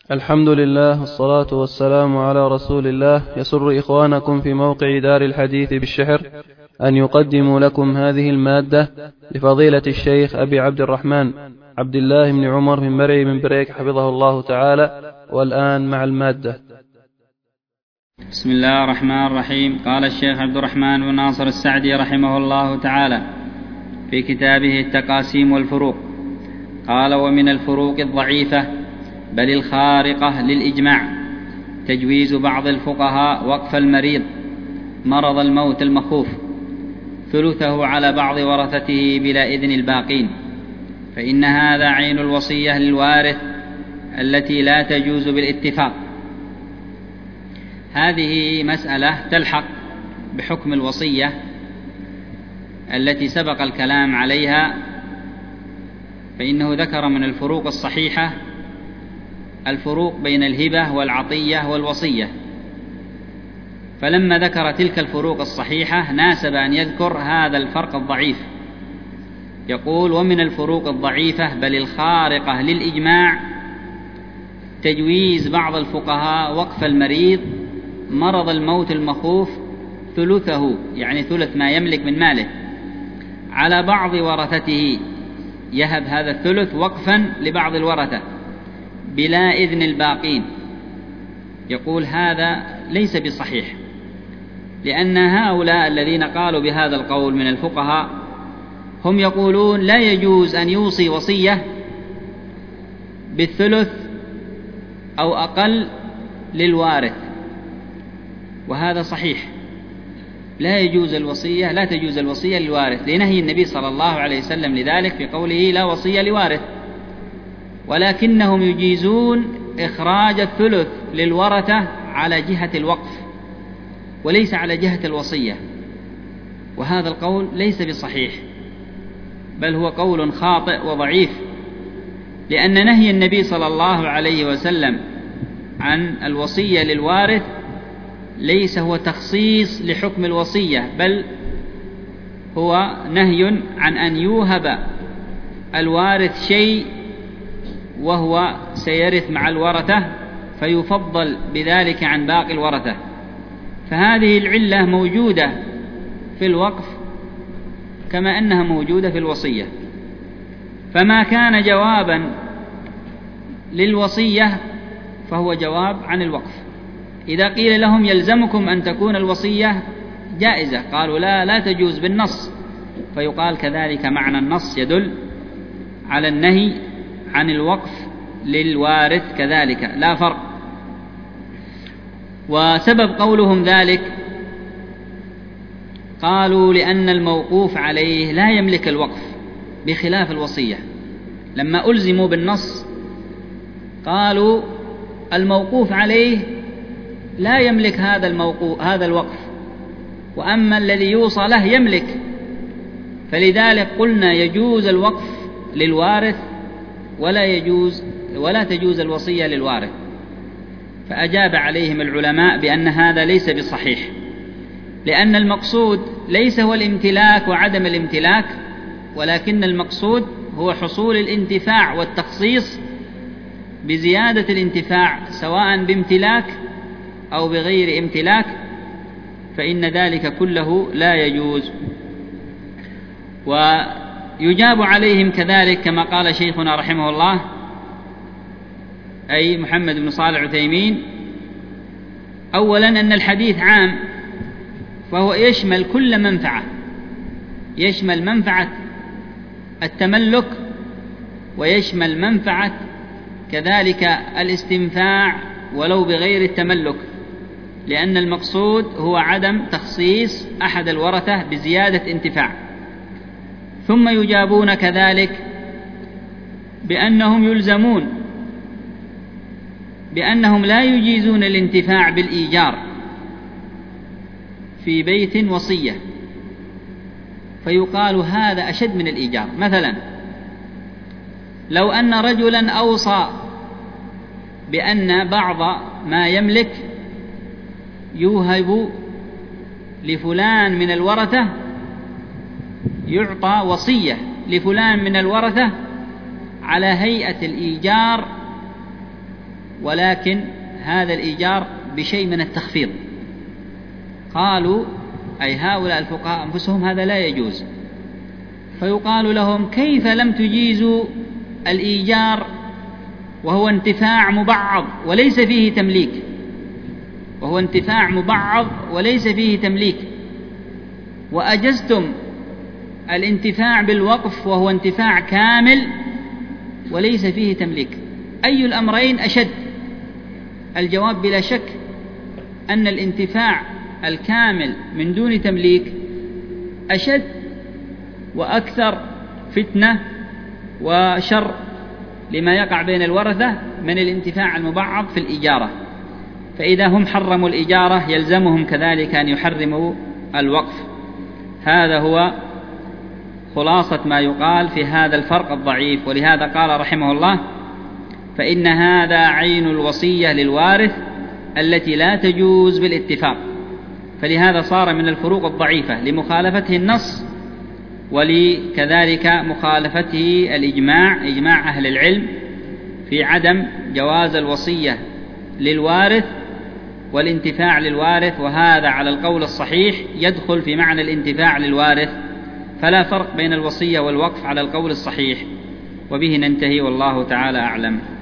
الحمد لله والصلاة والسلام على رسول الله. يسر إخوانكم في موقع دار الحديث بالشحر أن يقدموا لكم هذه المادة لفضيلة الشيخ أبي عبد الرحمن عبد الله بن عمر بن مرعي بن بريك حفظه الله تعالى. والآن مع المادة. بسم الله الرحمن الرحيم. قال الشيخ عبد الرحمن بن ناصر السعدي رحمه الله تعالى في كتابه التقاسيم والفروق قال: ومن الفروق الضعيفة بل الخارقة للإجماع تجويز بعض الفقهاء وقف المريض مرض الموت المخوف ثلثه على بعض ورثته بلا إذن الباقين، فإن هذا عين الوصية للوارث التي لا تجوز بالاتفاق. هذه مسألة تلحق بحكم الوصية التي سبق الكلام عليها، فإنه ذكر من الفروق الصحيحة الفروق بين الهبة والعطية والوصية، فلما ذكر تلك الفروق الصحيحة ناسب أن يذكر هذا الفرق الضعيف. يقول: ومن الفروق الضعيفة بل الخارقة للإجماع تجويز بعض الفقهاء وقف المريض مرض الموت المخوف ثلثه، يعني ثلث ما يملك من ماله، على بعض ورثته، يهب هذا الثلث وقفا لبعض الورثة بلا إذن الباقين. يقول هذا ليس بصحيح، لأن هؤلاء الذين قالوا بهذا القول من الفقهاء هم يقولون لا يجوز أن يوصي وصية بالثلث أو أقل للوارث، وهذا صحيح. لا تجوز الوصية للوارث لنهي النبي صلى الله عليه وسلم لذلك في قوله: لا وصية لوارث. ولكنهم يجيزون إخراج الثلث للورثة على جهة الوقف وليس على جهة الوصية، وهذا القول ليس بصحيح، بل هو قول خاطئ وضعيف، لأن نهي النبي صلى الله عليه وسلم عن الوصية للوارث ليس هو تخصيص لحكم الوصية، بل هو نهي عن أن يوهب الوارث شيء وهو سيرث مع الورثة فيفضل بذلك عن باقي الورثة. فهذه العلة موجودة في الوقف كما أنها موجودة في الوصية، فما كان جوابا للوصية فهو جواب عن الوقف. إذا قيل لهم يلزمكم أن تكون الوصية جائزة، قالوا لا تجوز بالنص، فيقال كذلك معنى النص يدل على النهي عن الوقف للوارث كذلك، لا فرق. وسبب قولهم ذلك قالوا لأن الموقوف عليه لا يملك الوقف بخلاف الوصية. لما ألزموا بالنص قالوا الموقوف عليه لا يملك هذا الوقف، وأما الذي يوصى له يملك، فلذلك قلنا يجوز الوقف للوارث ولا تجوز الوصية للوارث. فأجاب عليهم العلماء بأن هذا ليس بصحيح، لأن المقصود ليس هو الامتلاك وعدم الامتلاك، ولكن المقصود هو حصول الانتفاع والتخصيص بزيادة الانتفاع سواء بامتلاك أو بغير امتلاك، فإن ذلك كله لا يجوز. ويجاب عليهم كذلك كما قال شيخنا رحمه الله أي محمد بن صالح العثيمين: أولا أن الحديث عام، فهو يشمل كل منفعة، يشمل منفعة التملك ويشمل منفعة كذلك الاستنفاع ولو بغير التملك، لأن المقصود هو عدم تخصيص أحد الورثة بزيادة انتفاع. ثم يجابون كذلك بأنهم يلزمون بأنهم لا يجيزون الانتفاع بالإيجار في بيت وصية، فيقال هذا أشد من الإيجار. مثلا لو أن رجلا أوصى بأن بعض ما يملك يوهب لفلان من الورثة، يعطى وصية لفلان من الورثة على هيئة الإيجار ولكن هذا الإيجار بشيء من التخفيض. قالوا أي هؤلاء الفقهاء أنفسهم هذا لا يجوز، فيقال لهم كيف لم تجيزوا الإيجار وهو انتفاع مبعض وليس فيه تمليك، وهو انتفاع مبعض وليس فيه تمليك، وأجزتم الانتفاع بالوقف وهو انتفاع كامل وليس فيه تمليك، أي الأمرين أشد؟ الجواب بلا شك أن الانتفاع الكامل من دون تمليك أشد وأكثر فتنة وشر لما يقع بين الورثة من الانتفاع المبعض في الإجارة. فإذا هم حرموا الإجارة يلزمهم كذلك أن يحرموا الوقف. هذا هو خلاصة ما يقال في هذا الفرق الضعيف. ولهذا قال رحمه الله: فإن هذا عين الوصية للوارث التي لا تجوز بالاتفاق. فلهذا صار من الفروق الضعيفة لمخالفته النص، ولكذلك مخالفته الإجماع، إجماع أهل العلم في عدم جواز الوصية للوارث والانتفاع للوارث، وهذا على القول الصحيح يدخل في معنى الانتفاع للوارث، فلا فرق بين الوصية والوقف على القول الصحيح. وبه ننتهي، والله تعالى أعلم.